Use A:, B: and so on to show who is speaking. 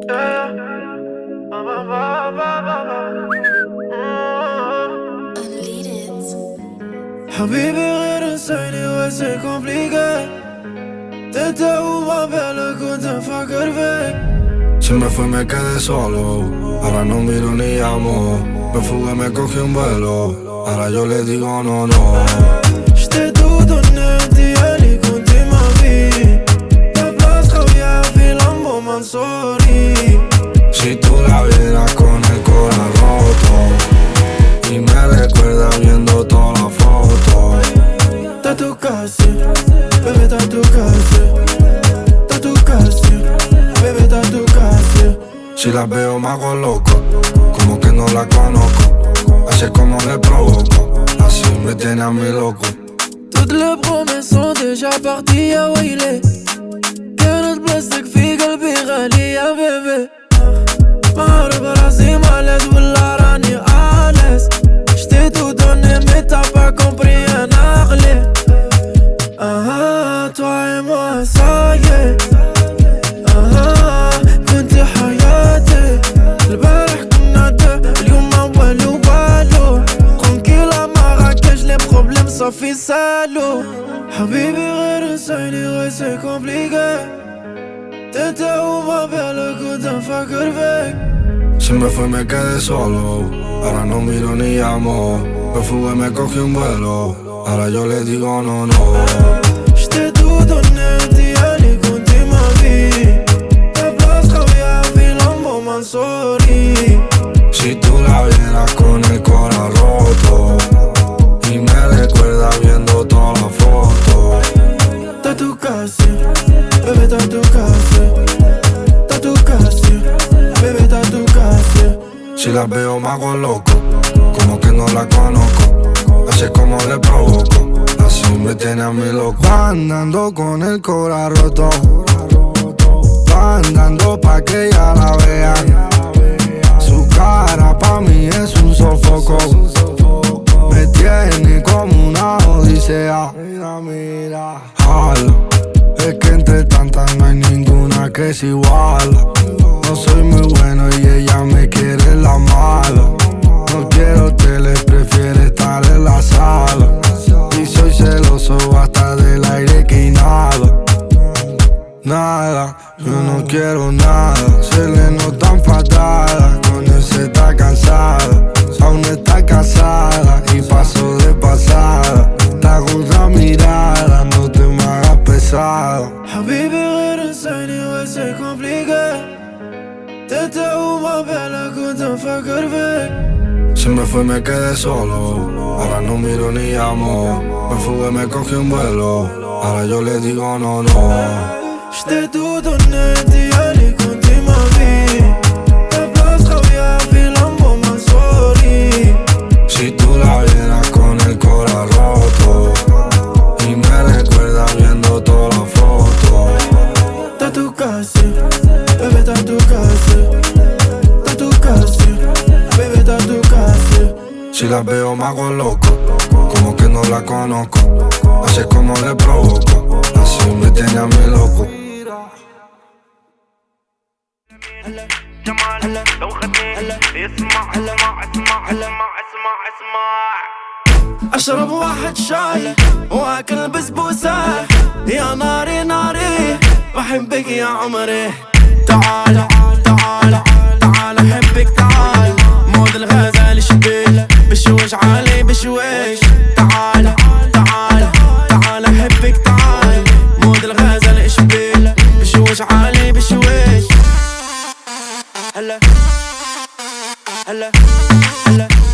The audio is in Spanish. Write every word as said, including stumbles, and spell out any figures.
A: حبيبي غير نسيني واسي compliqué. Desde una vela كنت أفكر فيك.
B: Se me fue, me quedé solo. Ahora no miro ni llamo. Me fugué, me cogí un vuelo. Ahora yo le digo no, no.
A: J't'ai tout donné, t'y allé quand tu m'as vu. Ta place خويا في Lambo Mansouri.
B: Si tú la vieras con el corazón roto y me recuerda viendo todas las fotos.
A: T'as tout cassé, bébé t'as tout cassé. T'as tout cassé, bébé t'as tout cassé.
B: Si la veo me hago loco, como que no la conozco. Así es como le provoco, así me tiene a mí loco.
A: Toutes les promesses sont déjà parties, ya ويلي. كانت بلاستيك في قلبي غالي يا بيبي. ما عارف راسي مالس ولا راني آلس. J't'ai tout donné mais t'as pas compris un عقلي. Ah, toi et moi ça y est. Ah, كنت حياتي. البارح كنا deux, اليوم ما والو والو. Tranquille à Marrakech, les problèmes صافي سالو. حبيبي غير نسيني ouais c'est compliqué. T'étais où ma belle, كنت أفكر فيك.
B: Se me fue, me quedé solo. Ahora no miro ni llamo. Me fugué, me cogí un vuelo. Ahora yo le digo no, no.
A: J't'ai tout donné, t'y allé quand tu m'as vu. Ta place خويا في Lambo Mansouri.
B: Si tú la vieras con el corazón roto y me recuerda viendo todas las fotos.
A: T'as tout cassé, bébé t'as tout cassé. T'as tout cassé, bébé t'as tout cassé.
B: Si la veo me hago loco, como que no la conozco. Así es como le provoco, así me tiene a mí loco. Va andando con el corazón roto, va andando pa' que ella la vean. Su cara pa' mí es un sofoco, me tiene como una odisea. Mira, mira, jala, es que entre tantas no hay ninguna que se iguala. No soy muy bueno y ella me quiere la mala. No quiero tele, prefiere estar en la sala. Y soy celoso hasta del aire que inhala. Nada, yo no quiero nada. Se le notan patadas, con ese está cansada. Aún está casada y pasó de pasada. Te hago una mirada, no te me hagas pesado.
A: حبيبي غير نسيني ouais c'est compliqué. T'étais où ma belle, كنت أفكر فيك.
B: Se me fue, me quedé solo. Ahora no miro ni llamo. Me fugué, me cogí un vuelo. Ahora yo le digo no, no.
A: J't'ai tout donné, t'y allé quand tu m'as vu. Ta place خويا في Lambo Mansouri.
B: Si tú la vieras con el corazón roto y me recuerda viendo todas las fotos.
A: T'as tout cassé, bébé t'as tout cassé. T'as tout cassé, bébé t'as tout cassé.
B: Si la veo me hago loco, como que no la conozco. Así es como le provoco, así me tiene a mí loco.
C: لو خدني اسمع اسمع اسمع اسمع اسمع اسمع.
A: أشرب واحد شاي وأكل بسبوسة. يا ناري ناري بحبك يا عمري. تعال تعال تعال أحبك تعال. مود الغزال شبيل بشوش علي بشويش. تعال تعال تعال أحبك تعال. مود الغزال شبيل بشوش علي بشويش. هلا هلا هلا